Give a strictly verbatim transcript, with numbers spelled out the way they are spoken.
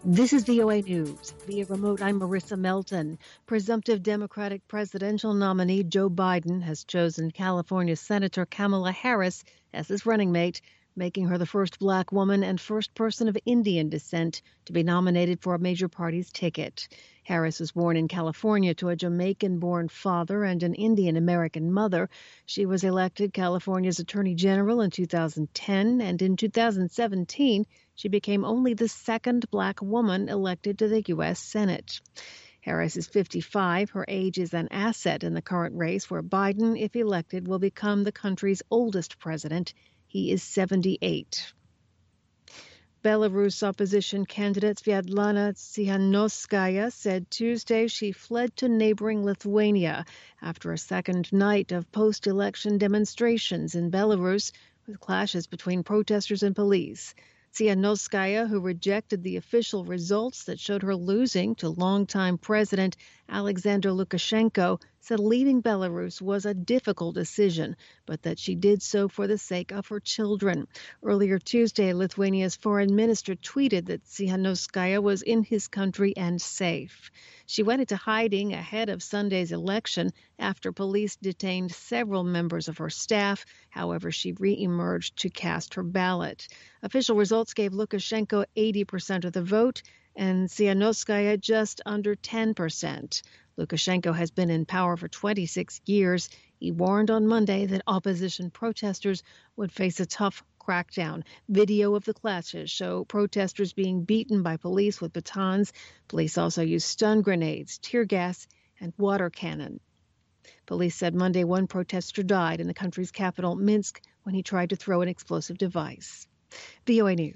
This is V O A News. Via remote, I'm Marissa Melton. Presumptive Democratic presidential nominee Joe Biden has chosen California Senator Kamala Harris as his running mate, making her the first black woman and first person of Indian descent to be nominated for a major party's ticket. Harris was born in California to a Jamaican-born father and an Indian-American mother. She was elected California's Attorney General in two thousand ten, and in two thousand seventeen, she became only the second black woman elected to the U S Senate. Harris is fifty-five. Her age is an asset in the current race, where Biden, if elected, will become the country's oldest president. He is seventy-eight. Belarus opposition candidate Sviatlana Tsikhanouskaya said Tuesday she fled to neighboring Lithuania after a second night of post-election demonstrations in Belarus with clashes between protesters and police. Tsikhanouskaya, who rejected the official results that showed her losing to longtime President Alexander Lukashenko, said leaving Belarus was a difficult decision, but that she did so for the sake of her children. Earlier Tuesday, Lithuania's foreign minister tweeted that Tsikhanouskaya was in his country and safe. She went into hiding ahead of Sunday's election after police detained several members of her staff. However, she re-emerged to cast her ballot. Official results gave Lukashenko eighty percent of the vote and Tsikhanouskaya just under ten percent. Lukashenko has been in power for twenty-six years. He warned on Monday that opposition protesters would face a tough crackdown. Video of the clashes show protesters being beaten by police with batons. Police also used stun grenades, tear gas, and water cannon. Police said Monday one protester died in the country's capital, Minsk, when he tried to throw an explosive device. V O A News.